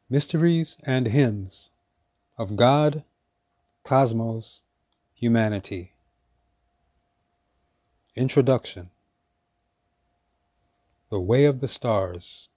Mysteries and Hymns of God, Cosmos, Humanity. Introduction. The Way of the Stars.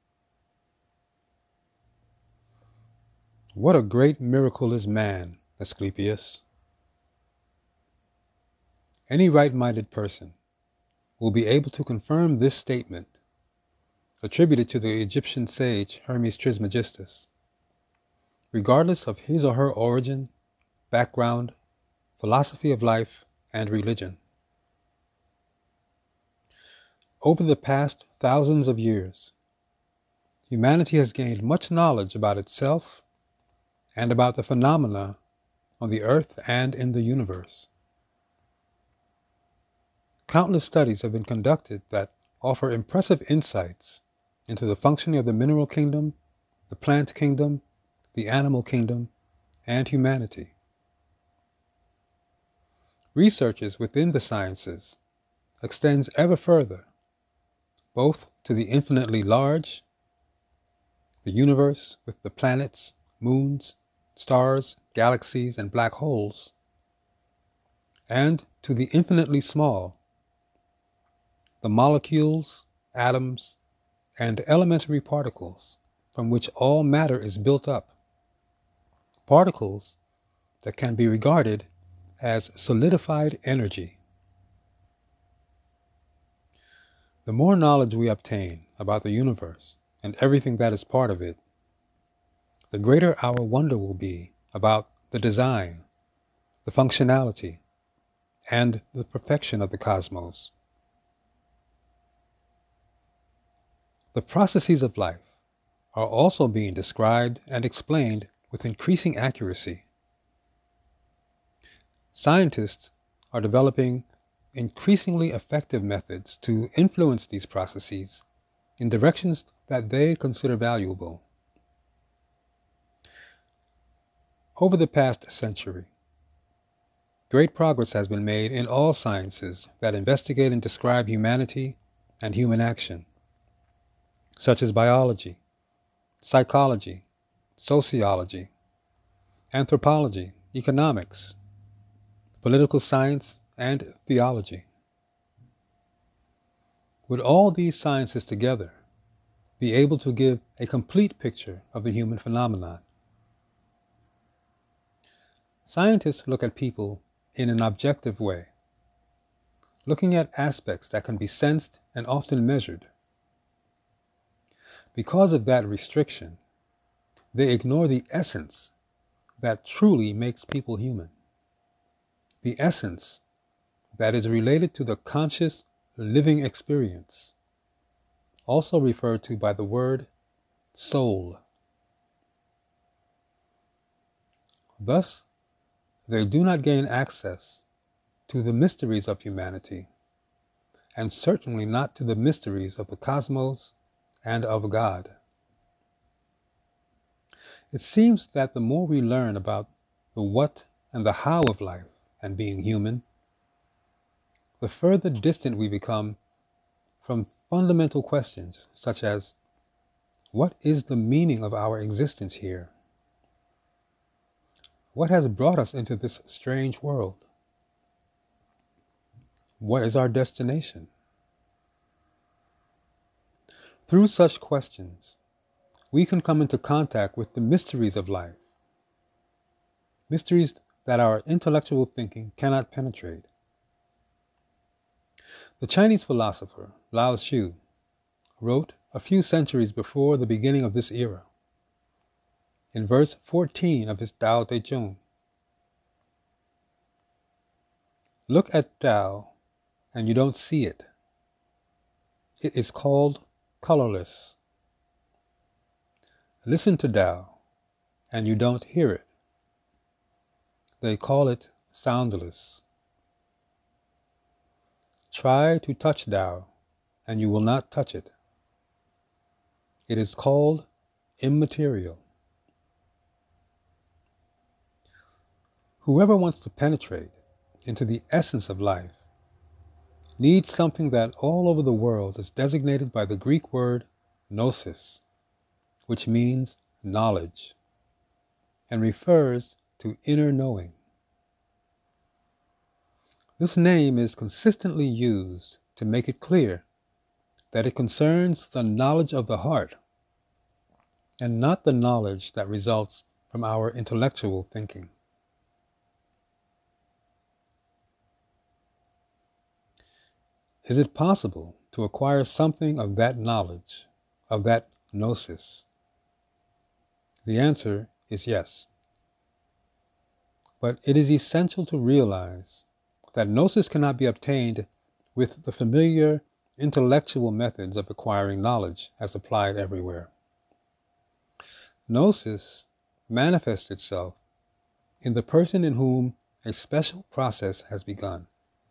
What a great miracle is man, Asclepius. Any right-minded person will be able to confirm this statement, attributed to the Egyptian sage Hermes Trismegistus, regardless of his or her origin, background, philosophy of life, and religion. Over the past thousands of years, humanity has gained much knowledge about itself and about the phenomena on the earth and in the universe. Countless studies have been conducted that offer impressive insights into the functioning of the mineral kingdom, the plant kingdom, the animal kingdom, and humanity. Researches within the sciences extends ever further, both to the infinitely large, the universe with the planets, moons, stars, galaxies, and black holes, and to the infinitely small, the molecules, atoms, and elementary particles from which all matter is built up. Particles that can be regarded as solidified energy. The more knowledge we obtain about the universe and everything that is part of it, the greater our wonder will be about the design, the functionality, and the perfection of the cosmos. The processes of life are also being described and explained with increasing accuracy. Scientists are developing increasingly effective methods to influence these processes in directions that they consider valuable. Over the past century, great progress has been made in all sciences that investigate and describe humanity and human action, such as biology, psychology, sociology, anthropology, economics, political science, and theology. Would all these sciences together be able to give a complete picture of the human phenomenon? Scientists look at people in an objective way, looking at aspects that can be sensed and often measured. Because of that restriction, they ignore the essence that truly makes people human. The essence that is related to the conscious living experience, also referred to by the word soul. Thus, they do not gain access to the mysteries of humanity, and certainly not to the mysteries of the cosmos and of God. It seems that the more we learn about the what and the how of life and being human, the further distant we become from fundamental questions such as, what is the meaning of our existence here? What has brought us into this strange world? What is our destination? Through such questions, we can come into contact with the mysteries of life, mysteries that our intellectual thinking cannot penetrate. The Chinese philosopher Lao Tzu wrote a few centuries before the beginning of this era, in verse 14 of his Tao Te Ching. Look at Tao and you don't see it. It is called colorless. Listen to Tao and you don't hear it. They call it soundless. Try to touch Tao and you will not touch it. It is called immaterial. Whoever wants to penetrate into the essence of life needs something that all over the world is designated by the Greek word gnosis, which means knowledge and refers to inner knowing. This name is consistently used to make it clear that it concerns the knowledge of the heart and not the knowledge that results from our intellectual thinking. Is it possible to acquire something of that knowledge, of that gnosis? The answer is yes. But it is essential to realize that gnosis cannot be obtained with the familiar intellectual methods of acquiring knowledge as applied everywhere. Gnosis manifests itself in the person in whom a special process has begun.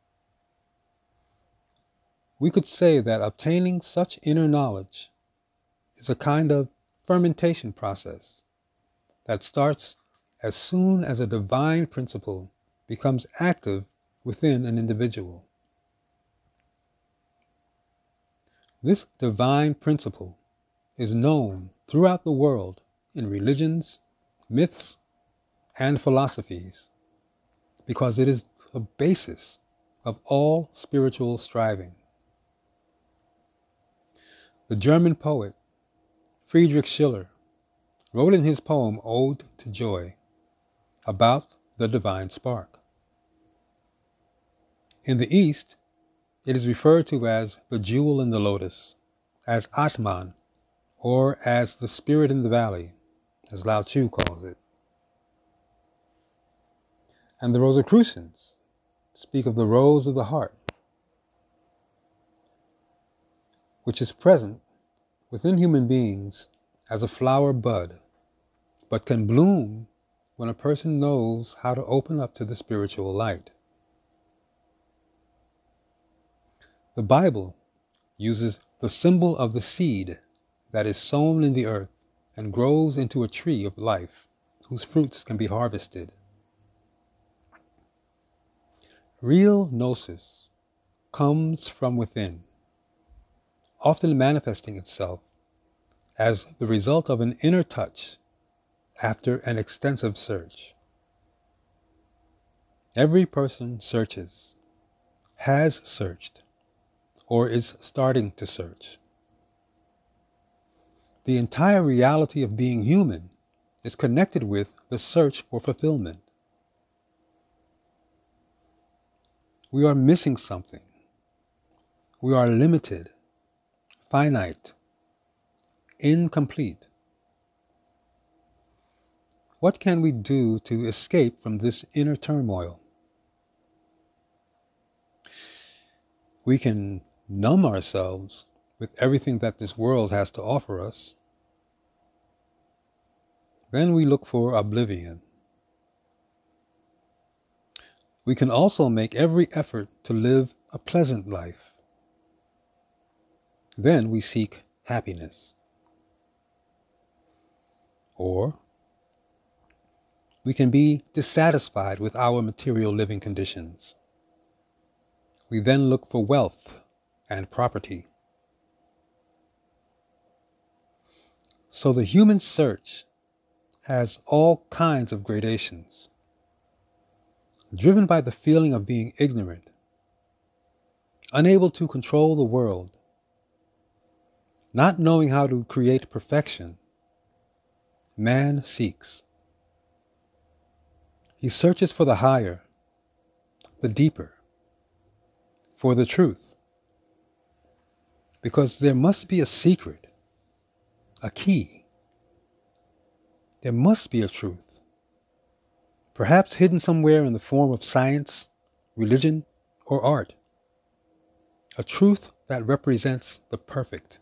We could say that obtaining such inner knowledge is a kind of fermentation process that starts as soon as a divine principle becomes active within an individual. This divine principle is known throughout the world in religions, myths, and philosophies because it is the basis of all spiritual striving. The German poet Friedrich Schiller wrote in his poem Ode to Joy about the divine spark. In the East, it is referred to as the jewel in the lotus, as Atman, or as the spirit in the valley, as Lao Tzu calls it. And the Rosicrucians speak of the rose of the heart, which is present within human beings as a flower bud, but can bloom when a person knows how to open up to the spiritual light. The Bible uses the symbol of the seed that is sown in the earth and grows into a tree of life whose fruits can be harvested. Real gnosis comes from within, often manifesting itself as the result of an inner touch after an extensive search. Every person searches, has searched, or is starting to search. The entire reality of being human is connected with the search for fulfillment. We are missing something. We are limited, finite, incomplete. What can we do to escape from this inner turmoil? We can numb ourselves with everything that this world has to offer us. Then we look for oblivion. We can also make every effort to live a pleasant life. Then we seek happiness. Or we can be dissatisfied with our material living conditions. We then look for wealth and property. So the human search has all kinds of gradations, driven by the feeling of being ignorant, unable to control the world, not knowing how to create perfection. Man seeks. He searches for the higher, the deeper, for the truth. Because there must be a secret, a key. There must be a truth, perhaps hidden somewhere in the form of science, religion, or art. A truth that represents the perfect.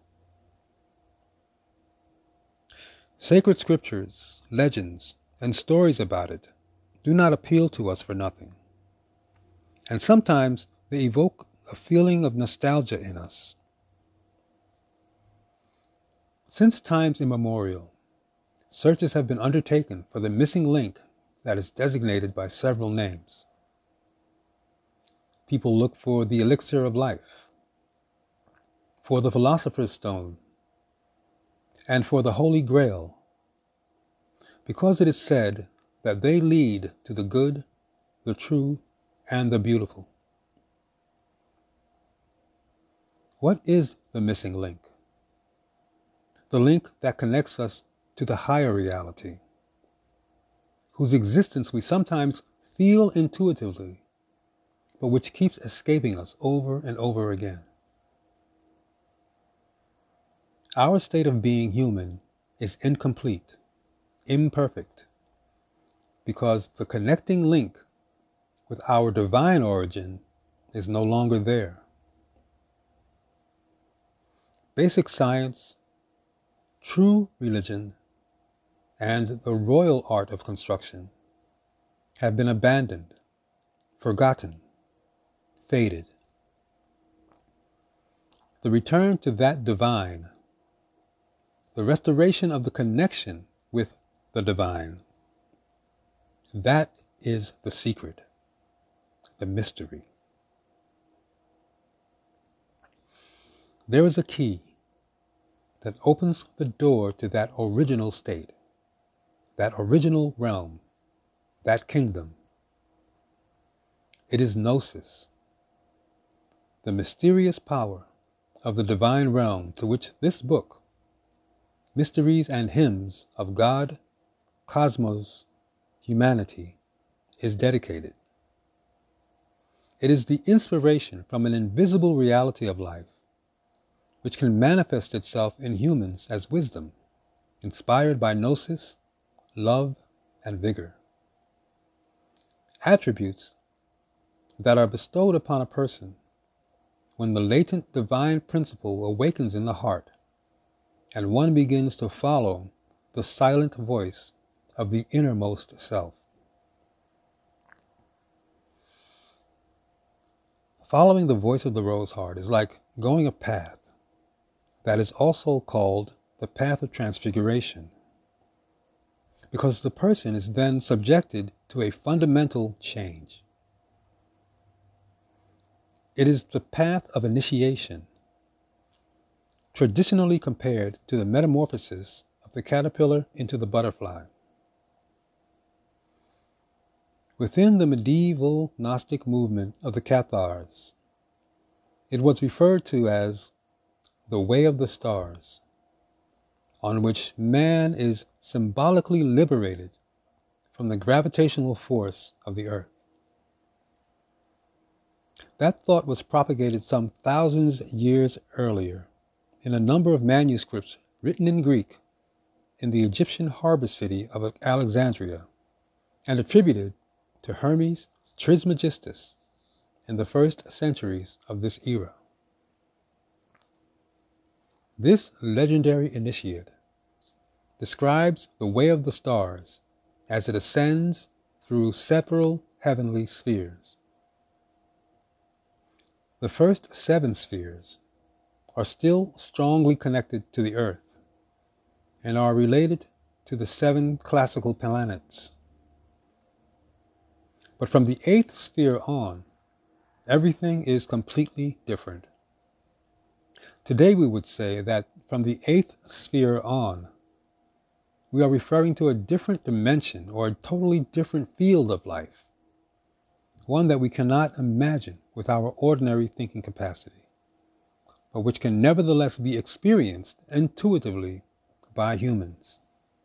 Sacred scriptures, legends, and stories about it do not appeal to us for nothing. And sometimes they evoke a feeling of nostalgia in us. Since times immemorial, searches have been undertaken for the missing link that is designated by several names. People look for the elixir of life, for the philosopher's stone, and for the Holy Grail, because it is said that they lead to the good, the true, and the beautiful. What is the missing link? The link that connects us to the higher reality, whose existence we sometimes feel intuitively, but which keeps escaping us over and over again. Our state of being human is incomplete, imperfect, because the connecting link with our divine origin is no longer there. Basic science, true religion, and the royal art of construction have been abandoned, forgotten, faded. The return to that divine, the restoration of the connection with the divine, that is the secret, the mystery. There is a key that opens the door to that original state, that original realm, that kingdom. It is Gnosis, the mysterious power of the divine realm to which this book, Mysteries and Hymns of God, Cosmos, Humanity, is dedicated. It is the inspiration from an invisible reality of life, which can manifest itself in humans as wisdom, inspired by gnosis, love, and vigor. Attributes that are bestowed upon a person when the latent divine principle awakens in the heart and one begins to follow the silent voice of the innermost self. Following the voice of the rose heart is like going a path that is also called the path of transfiguration, because the person is then subjected to a fundamental change. It is the path of initiation, traditionally compared to the metamorphosis of the caterpillar into the butterfly. Within the medieval Gnostic movement of the Cathars, it was referred to as the way of the stars, on which man is symbolically liberated from the gravitational force of the earth. That thought was propagated some thousands of years earlier in a number of manuscripts written in Greek in the Egyptian harbor city of Alexandria and attributed to Hermes Trismegistus in the first centuries of this era. This legendary initiate describes the way of the stars as it ascends through several heavenly spheres. The first 7 spheres are still strongly connected to the earth and are related to the 7 classical planets. But from the 8th sphere on, everything is completely different. Today we would say that from the 8th sphere on, we are referring to a different dimension or a totally different field of life, one that we cannot imagine with our ordinary thinking capacity, but which can nevertheless be experienced intuitively by humans.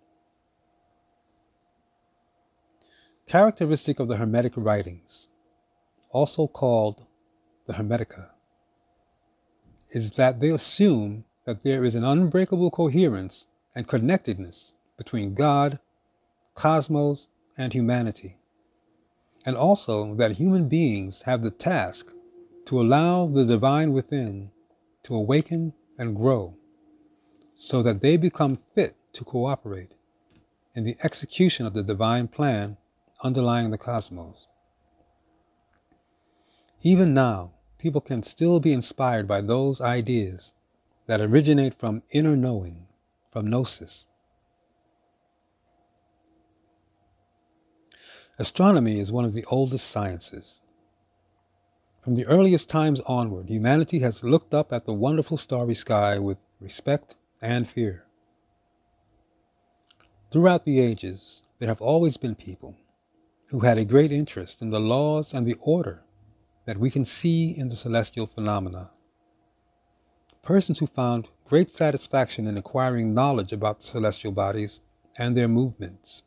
Characteristic of the Hermetic writings, also called the Hermetica, is that they assume that there is an unbreakable coherence and connectedness between God, cosmos, and humanity, and also that human beings have the task to allow the divine within to awaken and grow so that they become fit to cooperate in the execution of the divine plan underlying the cosmos. Even now, people can still be inspired by those ideas that originate from inner knowing, from gnosis. Astronomy is one of the oldest sciences. From the earliest times onward, humanity has looked up at the wonderful starry sky with respect and fear. Throughout the ages, there have always been people who had a great interest in the laws and the order that we can see in the celestial phenomena. Persons who found great satisfaction in acquiring knowledge about the celestial bodies and their movements.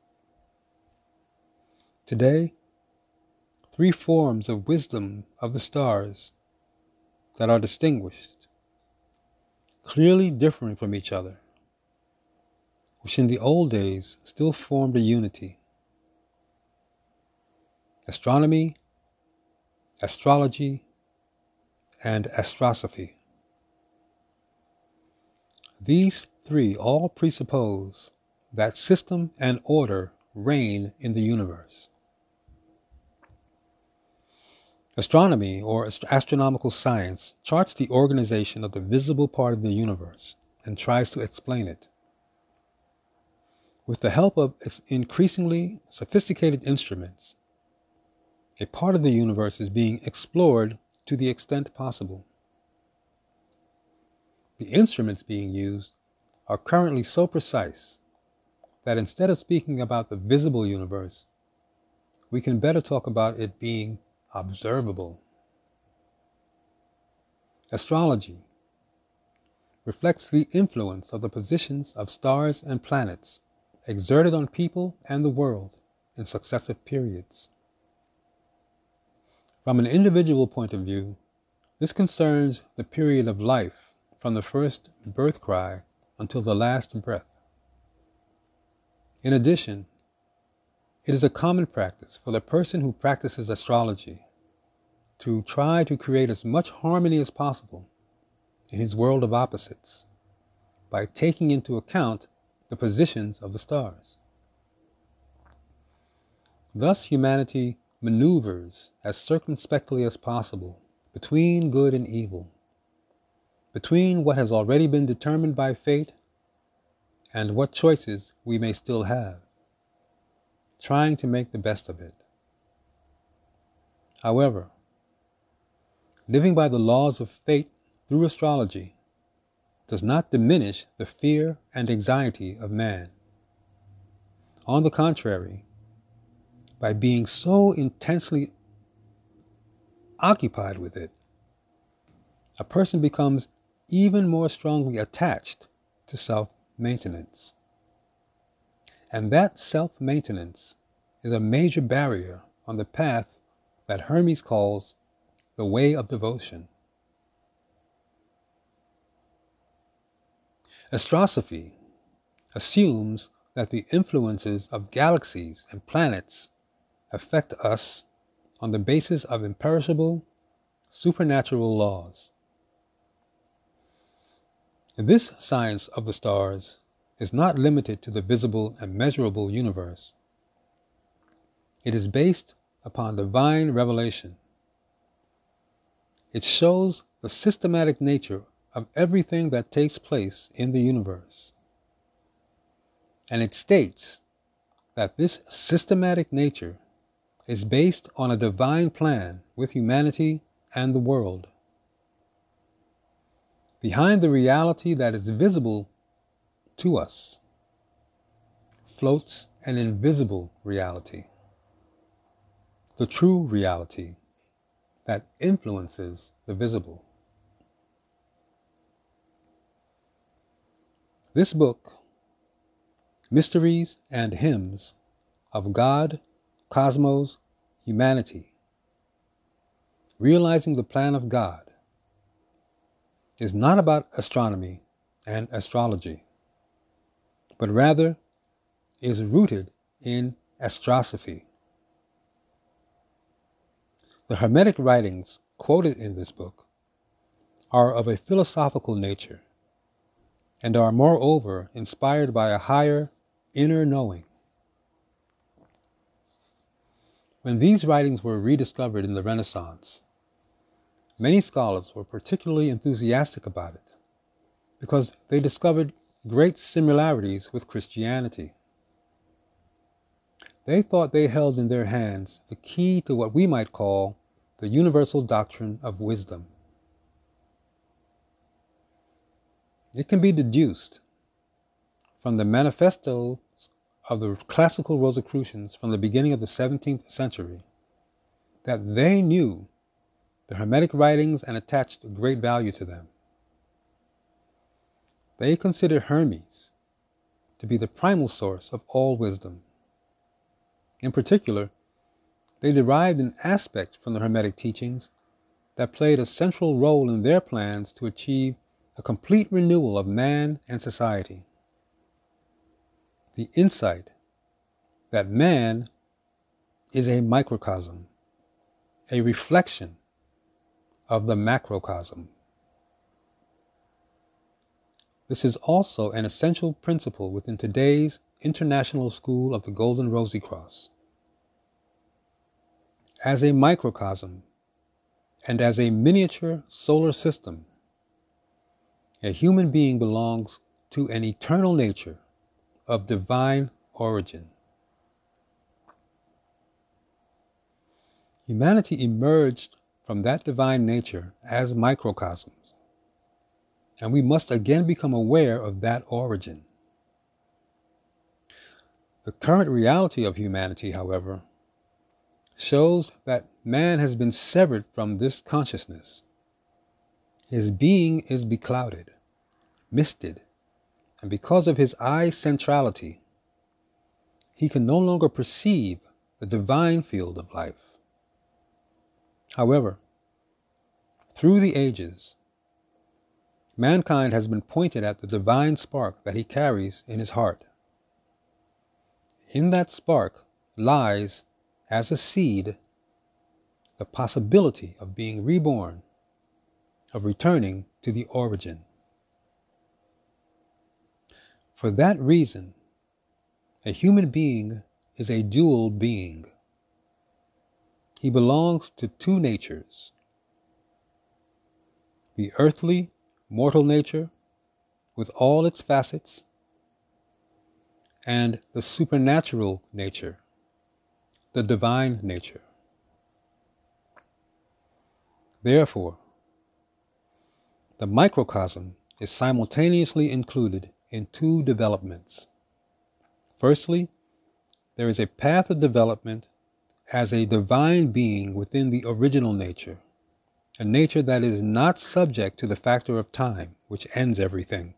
Today, three forms of wisdom of the stars that are distinguished, clearly differing from each other, which in the old days still formed a unity: astronomy, astrology, and astrosophy. These three all presuppose that system and order reign in the universe. Astronomy, or astronomical science, charts the organization of the visible part of the universe and tries to explain it. With the help of increasingly sophisticated instruments, a part of the universe is being explored to the extent possible. The instruments being used are currently so precise that instead of speaking about the visible universe, we can better talk about it being observable. Astrology reflects the influence of the positions of stars and planets exerted on people and the world in successive periods. From an individual point of view, this concerns the period of life from the first birth cry until the last breath. In addition, it is a common practice for the person who practices astrology to try to create as much harmony as possible in his world of opposites by taking into account the positions of the stars. Thus, humanity maneuvers as circumspectly as possible between good and evil, between what has already been determined by fate and what choices we may still have, trying to make the best of it. However, living by the laws of fate through astrology does not diminish the fear and anxiety of man. On the contrary, by being so intensely occupied with it, a person becomes even more strongly attached to self-maintenance. And that self-maintenance is a major barrier on the path that Hermes calls the way of devotion. Astrosophy assumes that the influences of galaxies and planets affect us on the basis of imperishable, supernatural laws. This science of the stars is not limited to the visible and measurable universe. It is based upon divine revelation. It shows the systematic nature of everything that takes place in the universe. And it states that this systematic nature is based on a divine plan with humanity and the world. Behind the reality that is visible to us floats an invisible reality, the true reality that influences the visible. This book, Mysteries and Hymns of God, Cosmos, Humanity, Realizing the Plan of God, is not about astronomy and astrology, but rather is rooted in astrosophy. The Hermetic writings quoted in this book are of a philosophical nature and are moreover inspired by a higher inner knowing. When these writings were rediscovered in the Renaissance, many scholars were particularly enthusiastic about it because they discovered great similarities with Christianity. They thought they held in their hands the key to what we might call the universal doctrine of wisdom. It can be deduced from the manifestos of the classical Rosicrucians from the beginning of the 17th century that they knew the Hermetic writings and attached great value to them. They considered Hermes to be the primal source of all wisdom. In particular, they derived an aspect from the Hermetic teachings that played a central role in their plans to achieve a complete renewal of man and society. The insight that man is a microcosm, a reflection of the macrocosm. This is also an essential principle within today's International School of the Golden Rosy Cross. As a microcosm and as a miniature solar system, a human being belongs to an eternal nature of divine origin. Humanity emerged from that divine nature as microcosms, and we must again become aware of that origin. The current reality of humanity, however, shows that man has been severed from this consciousness. His being is beclouded, misted, and because of his eye centrality, he can no longer perceive the divine field of life. However, through the ages, mankind has been pointed at the divine spark that he carries in his heart. In that spark lies, as a seed, the possibility of being reborn, of returning to the origin. For that reason, a human being is a dual being. He belongs to two natures: the earthly, mortal nature, with all its facets, and the supernatural nature, the divine nature. Therefore, the microcosm is simultaneously included in two developments. Firstly, there is a path of development as a divine being within the original nature, a nature that is not subject to the factor of time, which ends everything.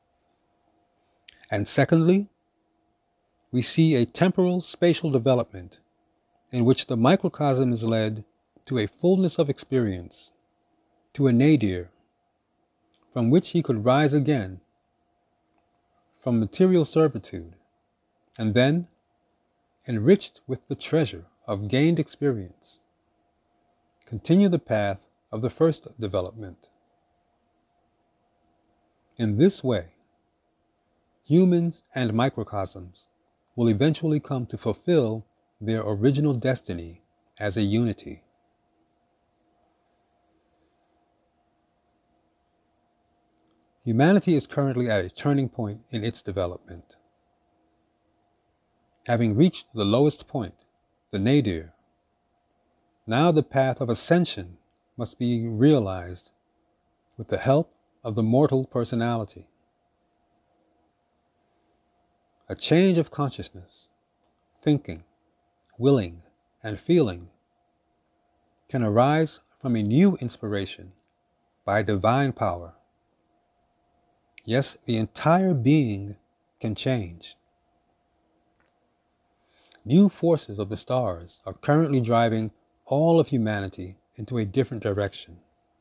And secondly, we see a temporal spatial development in which the microcosm is led to a fullness of experience, to a nadir, from which he could rise again from material servitude, and then, enriched with the treasure of gained experience, continue the path of the first development. In this way, humans and microcosms will eventually come to fulfill their original destiny as a unity. Humanity is currently at a turning point in its development. Having reached the lowest point, the nadir, now the path of ascension must be realized with the help of the mortal personality. A change of consciousness, thinking, willing, and feeling can arise from a new inspiration by divine power. Yes, the entire being can change. New forces of the stars are currently driving all of humanity into a different direction.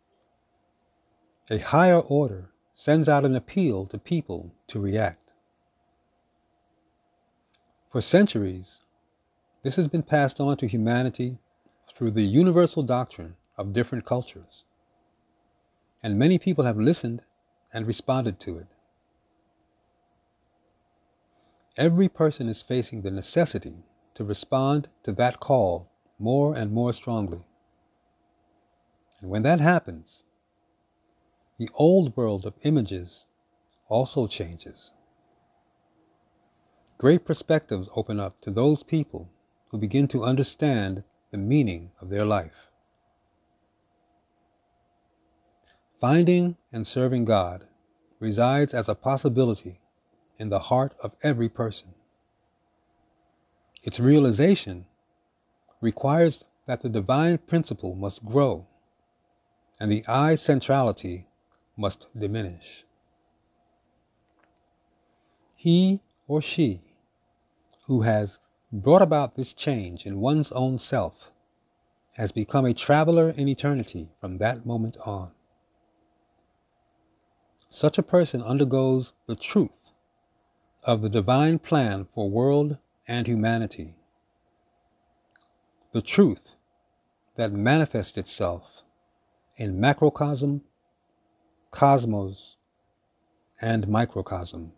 A higher order sends out an appeal to people to react. For centuries, this has been passed on to humanity through the universal doctrine of different cultures, and many people have listened and responded to it. Every person is facing the necessity to respond to that call more and more strongly. And when that happens, the old world of images also changes. Great perspectives open up to those people who begin to understand the meaning of their life. Finding and serving God resides as a possibility in the heart of every person. Its realization requires that the divine principle must grow and the I centrality must diminish. He or she who has brought about this change in one's own self has become a traveler in eternity from that moment on. Such a person undergoes the truth of the divine plan for world and humanity, the truth that manifests itself in macrocosm, cosmos, and microcosm.